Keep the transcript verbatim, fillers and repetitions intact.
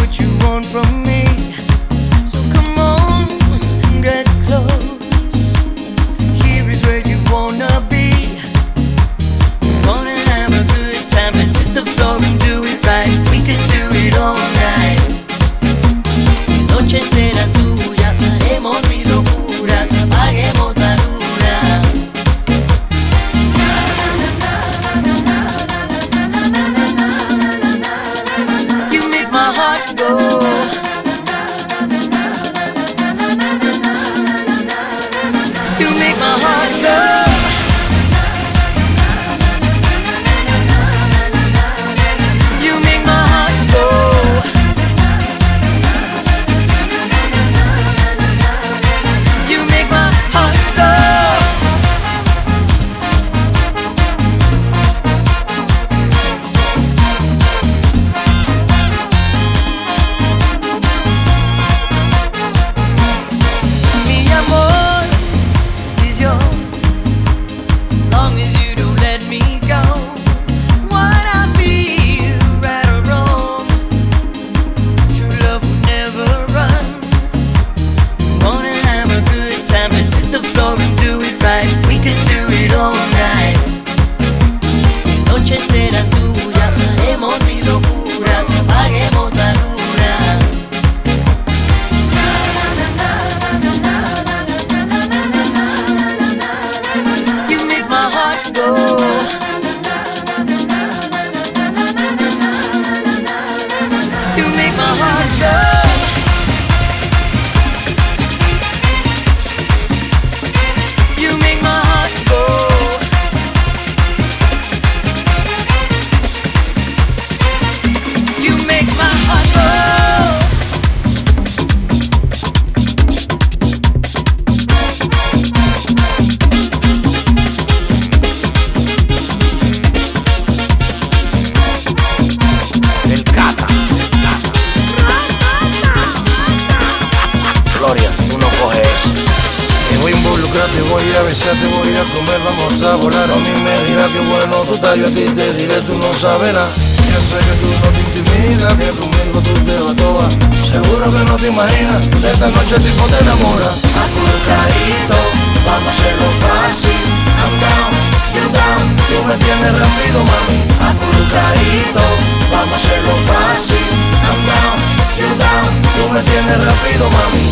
what you want from me. So come on, get close. Here is where you wanna be. We're gonna have a good time. Let's hit the floor and do it right. We can do it all night. Mis noches serán tuyas, haremos mil locuras, apaguemos la luna. You make my heart go. You make my heart go. You make my heart go. You make my heart go. Mi amor is yours as long as you don't let me go. What I feel, right or wrong, true love will never run. We're gonna have a good time. Let's hit the floor and do it right. We can do it all night. Mis noches serán tuyas, haremos mil locuras, apaguemos la luna. You make my heart go. You make my heart go. You make my heart go. You make my heart go. El Cata, Gloria, tú no coges eso. Te voy a involucrar, te voy a besar, te voy a comer, vamos a volar. A mí me dirá que bueno tú estás, yo a ti te diré, tú no sabes nada. Yo sé que tú no te intimidas, que conmigo tú te vas toda. Seguro que no te imaginas, de esta noche el tipo te enamora. Acurrucadito, vamos a hacerlo fácil. I'm down, you down, tú me tienes rápido, mami. Acurrucadito, vamos a hacerlo fácil. I'm down, you down, tú me tienes rápido, mami.